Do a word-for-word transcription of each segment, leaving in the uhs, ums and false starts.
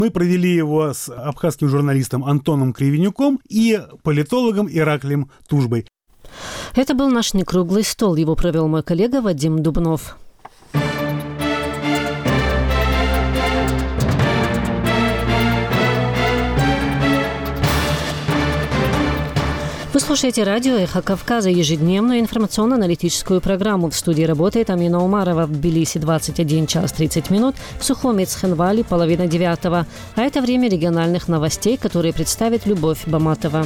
Мы провели его с абхазским журналистом Антоном Кривенюком и политологом Ираклием Тужбой. Это был наш некруглый стол. Его провел мой коллега Вадим Дубнов. Вы слушаете радио «Эхо Кавказа», ежедневную информационно-аналитическую программу. В студии работает Амина Умарова. В Тбилиси двадцать один час тридцать минут, в Сухуми, Цхинвали половина девятого. А это время региональных новостей, которые представит Любовь Баматова.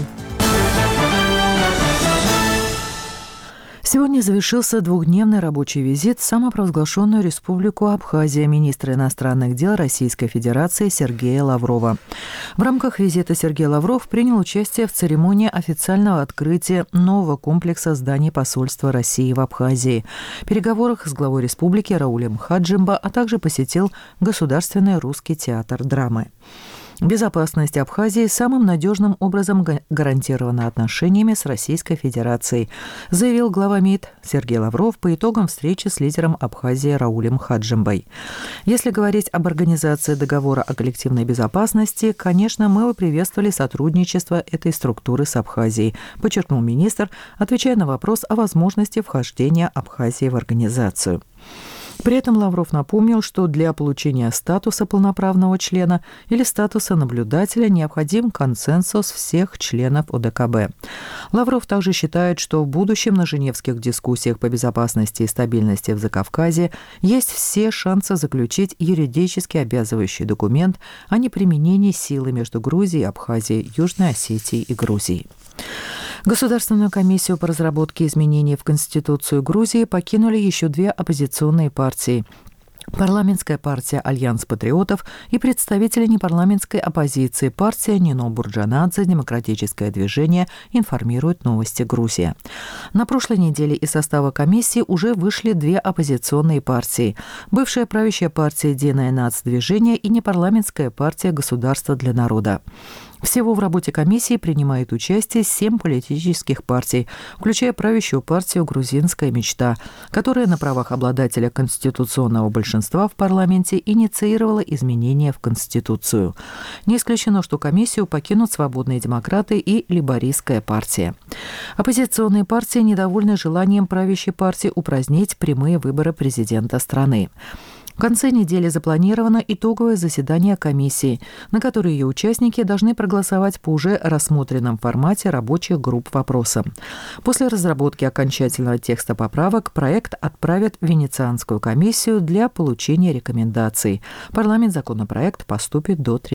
Сегодня завершился двухдневный рабочий визит в самопровозглашенную Республику Абхазия министра иностранных дел Российской Федерации Сергея Лаврова. В рамках визита Сергей Лавров принял участие в церемонии официального открытия нового комплекса зданий посольства России в Абхазии, переговорах с главой республики Раулем Хаджимба, а также посетил Государственный русский театр драмы. Безопасность Абхазии самым надежным образом гарантирована отношениями с Российской Федерацией, заявил глава МИД Сергей Лавров по итогам встречи с лидером Абхазии Раулем Хаджимбой. Если говорить об организации договора о коллективной безопасности, конечно, мы бы приветствовали сотрудничество этой структуры с Абхазией, подчеркнул министр, отвечая на вопрос о возможности вхождения Абхазии в организацию. При этом Лавров напомнил, что для получения статуса полноправного члена или статуса наблюдателя необходим консенсус всех членов ОДКБ. Лавров также считает, что в будущем на женевских дискуссиях по безопасности и стабильности в Закавказье есть все шансы заключить юридически обязывающий документ о неприменении силы между Грузией, Абхазией, Южной Осетией и Грузией. Государственную комиссию по разработке изменений в Конституцию Грузии покинули еще две оппозиционные партии. Парламентская партия «Альянс патриотов» и представители непарламентской оппозиции партия Нино Бурджанадзе «Демократическое движение», информирует «Новости Грузия». На прошлой неделе из состава комиссии уже вышли две оппозиционные партии. Бывшая правящая партия «Единое нацдвижение» и непарламентская партия «Государство для народа». Всего в работе комиссии принимает участие семь политических партий, включая правящую партию «Грузинская мечта», которая на правах обладателя конституционного большинства в парламенте инициировала изменения в Конституцию. Не исключено, что комиссию покинут «Свободные демократы» и «Лейбористская партия». Оппозиционные партии недовольны желанием правящей партии упразднить прямые выборы президента страны. В конце недели запланировано итоговое заседание комиссии, на которое ее участники должны проголосовать по уже рассмотренном формате рабочих групп вопроса. После разработки окончательного текста поправок проект отправят в Венецианскую комиссию для получения рекомендаций. Парламент законопроект поступит до